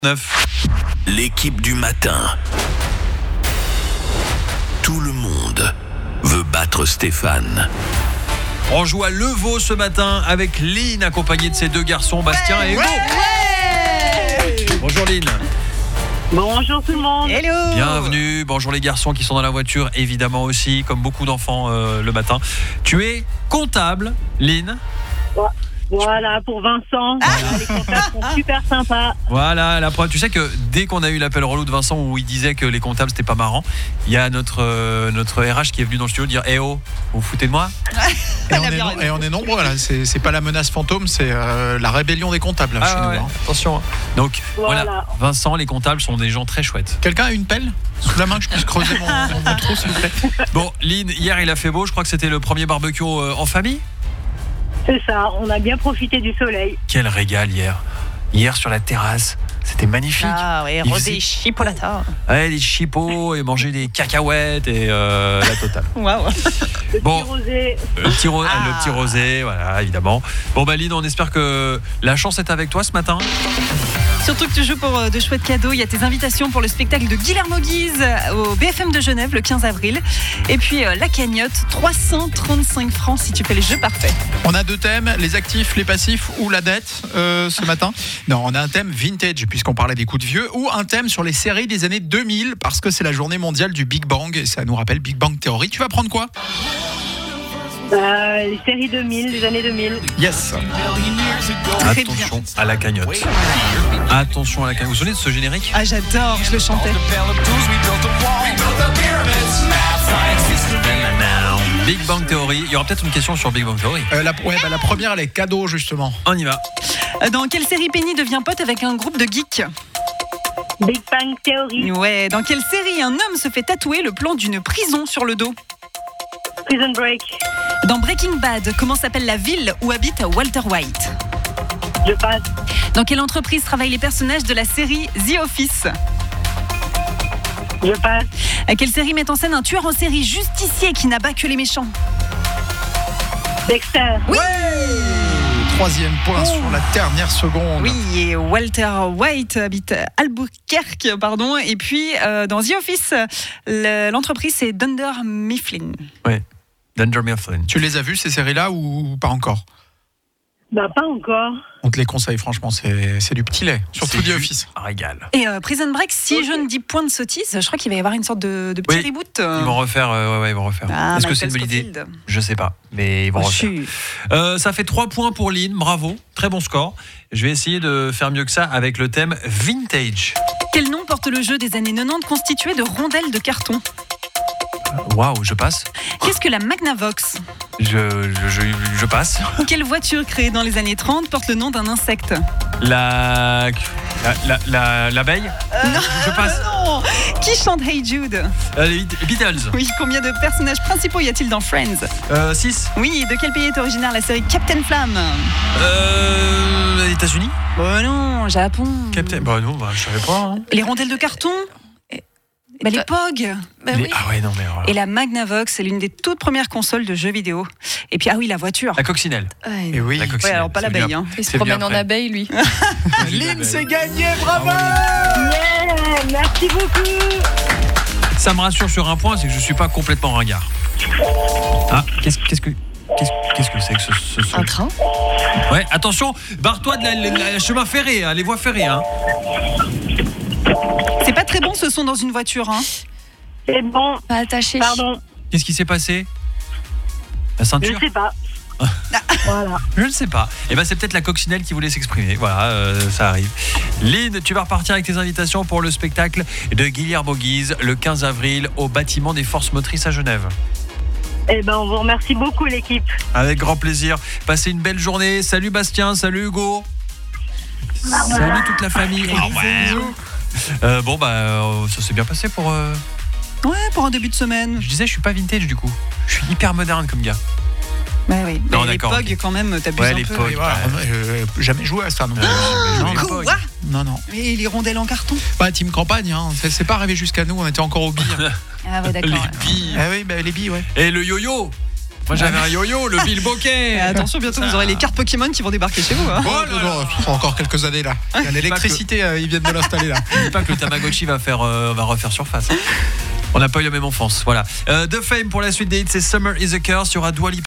9. L'équipe du matin. Tout le monde veut battre Stéphane. On joue à Levaux ce matin avec Lynn, accompagnée de ses deux garçons, Bastien et Hugo. Bonjour Lynn. Bonjour tout le monde. Hello. Bienvenue. Bonjour les garçons qui sont dans la voiture, évidemment aussi, comme beaucoup d'enfants le matin. Tu es comptable, Lynn. Voilà, pour Vincent. Les comptables sont super sympas. Voilà, la preuve. Tu sais que dès qu'on a eu l'appel relou de Vincent où il disait que les comptables c'était pas marrant, il y a notre RH qui est venu dans le studio dire « Eh oh, vous vous foutez de moi ?» Et on est nombreux là, c'est pas la menace fantôme, c'est la rébellion des comptables là, chez nous. Hein. Attention. Donc voilà, Vincent, les comptables sont des gens très chouettes. Quelqu'un a une pelle sous la main que je puisse creuser mon trou s'il vous plaît? Bon, Lynn, hier il a fait beau, je crois que c'était le premier barbecue en famille. C'est ça, on a bien profité du soleil. Quel régal hier. Hier sur la terrasse, c'était magnifique. Ah oui, rosé chipolata. Ouais, des chipots et manger des cacahuètes et la totale. Waouh. Bon, Rosé. le petit rosé, voilà, évidemment. Bon, Lynn, on espère que la chance est avec toi ce matin. Surtout que tu joues pour de chouettes cadeaux. Il y a tes invitations pour le spectacle de Guillermo Guise au BFM de Genève le 15 avril. Et puis la cagnotte, 335 francs si tu fais le jeu parfait. On a deux thèmes, les actifs, les passifs ou la dette ce matin. Non, on a un thème vintage puisqu'on parlait des coups de vieux ou un thème sur les séries des années 2000 parce que c'est la journée mondiale du Big Bang et ça nous rappelle Big Bang Theory. Tu vas prendre quoi? Les séries 2000, les années 2000. Yes. Attention à la cagnotte. Attention à la cagnotte. Vous vous souvenez de ce générique? Ah, j'adore, je le chantais. Big Bang Theory. Il y aura peut-être une question sur Big Bang Theory. La première, elle est cadeau justement. On y va. Dans quelle série Penny devient pote avec un groupe de geeks? Big Bang Theory. Ouais. Dans quelle série un homme se fait tatouer le plan d'une prison sur le dos? Prison Break. Dans Breaking Bad, comment s'appelle la ville où habite Walter White? Je passe. Dans quelle entreprise travaillent les personnages de la série The Office? Je passe. Quelle série met en scène un tueur en série justicier qui n'abat que les méchants? Dexter. Oui. Troisième point sur la dernière seconde. Oui, et Walter White habite Albuquerque, Et puis, dans The Office, l'entreprise, c'est Dunder Mifflin. Oui, Dunder Mifflin. Tu les as vus ces séries-là ou pas encore? Pas encore. On te les conseille, franchement, c'est du petit lait. Surtout The Office. Régal. Et Prison Break, si je ne dis point de sottise, je crois qu'il va y avoir une sorte de petit reboot. Ils vont refaire. Ils vont refaire. Est-ce que c'est une bonne idée? Je sais pas, mais ils vont refaire. Ça fait 3 points pour Lynn, bravo, très bon score. Je vais essayer de faire mieux que ça avec le thème vintage. Quel nom porte le jeu des années 90 constitué de rondelles de carton? Waouh, je passe. Qu'est-ce que la Magnavox? Je passe. Quelle voiture créée dans les années 30 porte le nom d'un insecte? L'abeille. Non, je passe. Non. Qui chante Hey Jude? Les Beatles. Oui, combien de personnages principaux y a-t-il dans Friends? 6. Oui, de quel pays est originaire la série Captain Flamme? Les États-Unis? Non, Japon. Captain. Non, je savais pas. Hein. Les rondelles de carton? Les POG. Oui. Ah ouais, non mais. Voilà. Et la Magnavox, c'est l'une des toutes premières consoles de jeux vidéo. Et puis la voiture. La coccinelle. Et oui. La coccinelle. Ouais, alors pas l'abeille. Hein. Il se promène en abeille, lui. Lynn, c'est gagné, bravo. Yeah, merci beaucoup. Ça me rassure sur un point, c'est que je suis pas complètement ringard. Ah, qu'est-ce que c'est que ce son? Un train? Ouais, attention, barre-toi de la chemin ferré, les voies ferrées. Hein. C'est pas très bon ce son dans une voiture. Hein. C'est bon. Pas attaché. Pardon. Qu'est-ce qui s'est passé? La ceinture? Je sais pas. Voilà. Je ne sais pas. Et c'est peut-être la coccinelle qui voulait s'exprimer. Voilà, ça arrive. Lynn, tu vas repartir avec tes invitations pour le spectacle de Guillermo Guise le 15 avril au bâtiment des Forces Motrices à Genève. On vous remercie beaucoup l'équipe. Avec grand plaisir. Passez une belle journée. Salut Bastien, salut Hugo. Salut toute la famille. Ça s'est bien passé pour... Ouais, pour un début de semaine. Je disais, je suis pas vintage du coup. Je suis hyper moderne comme gars. Bah oui. Non, les d'accord, POG, quand même, t'abuses un les peu. POG. Jamais joué à ça. Non. Non. Et les rondelles en carton? Team campagne, hein. C'est pas arrivé jusqu'à nous, on était encore aux billes. Ah ouais, d'accord. Les billes. Ah oui, les billes, ouais. Et le yo-yo. Moi j'avais un yo-yo, le Bill Bokeh. Attention, bientôt vous aurez les cartes Pokémon qui vont débarquer chez vous. Hein. Oh là là, encore quelques années là. L'électricité, ils viennent de l'installer là. Je dis pas que le Tamagotchi va refaire surface. On n'a pas eu la même enfance, voilà. The Fame pour la suite des hits, c'est Summer is a Curse. Il y aura Dua Lipa